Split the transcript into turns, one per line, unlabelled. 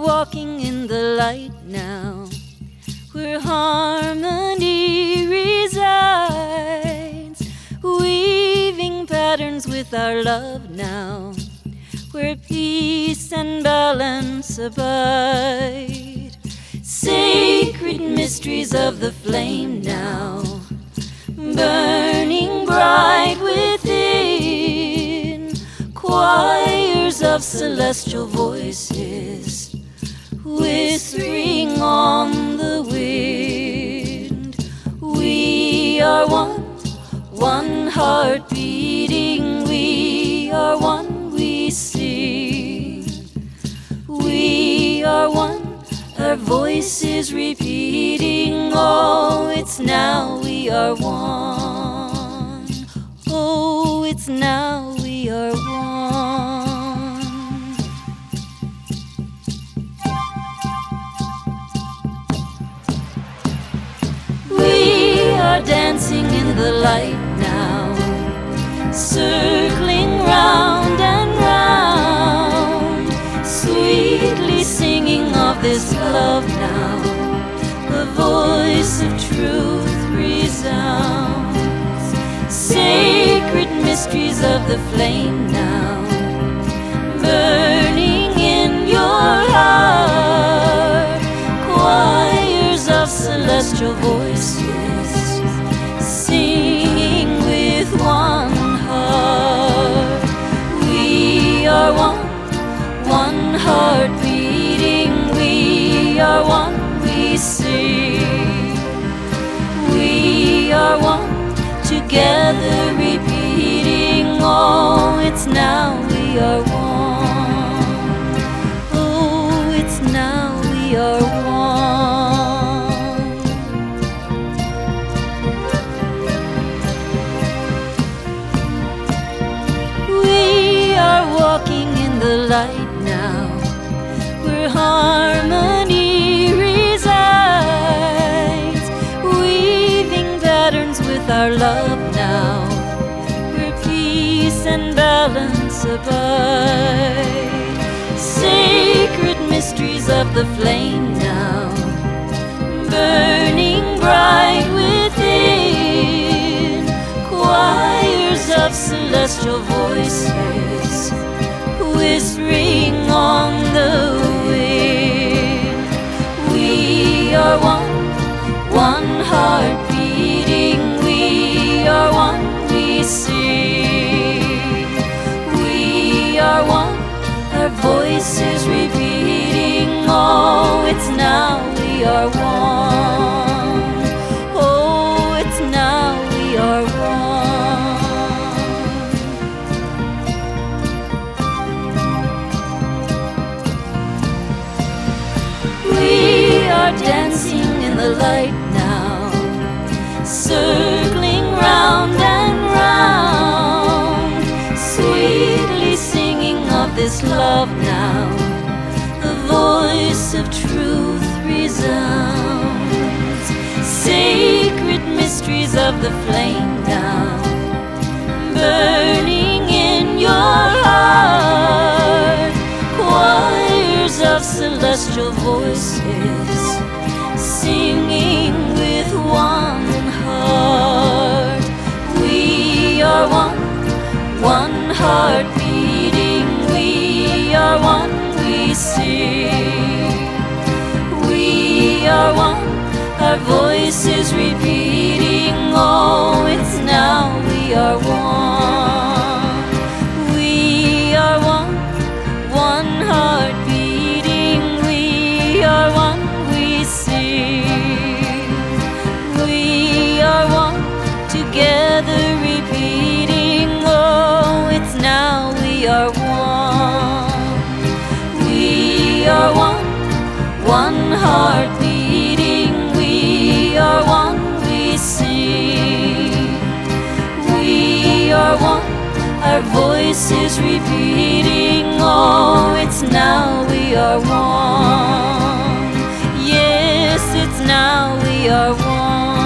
walking in the light now, where harmony resides, weaving patterns with our love now, where peace and balance abide. Sacred mysteries of the flame now, burning bright within, choirs of celestial voices whispering on the wind. We are one heart beating, we are one, we sing. We are one, our voices repeating, oh, it's now we are one. Oh, it's now we are one. We are dancing in the light now, circling round and round, sweetly singing of this love now. The voice of truth resounds. Sacred mysteries of the flame now, burning in your heart, choirs of celestial voices singing with one heart. We are one heart beating, we are one, we sing. We are one, together repeating, oh, it's now we are one. Oh, it's now we are one. We are walking in the light now, where harmony resides, weaving patterns with our love now, where peace and balance abide. Sacred mysteries of the flame now, burning bright within, choirs of celestial voices whispering on the wind. We are one heart beating, we are one, we sing. We are one, our voices repeating, oh, it's now we are one. Oh, it's now we are one. We are dancing in the light now, circling round and round, sweetly singing of this love now. The voice of truth resounds. Sacred mysteries of the flame now, burning in your heart, choirs of celestial voices singing with one heart. We are one heart beating, we are one, we sing. We are one, our voices repeating, oh, it's now we are one. We are one heart beating, we are one, we sing. We are one, together repeating, oh, it's now we are one. We are one heart beating, we are one, we sing. We are one, our voices repeating, oh, it's now we are one. Yes, it's now we are one.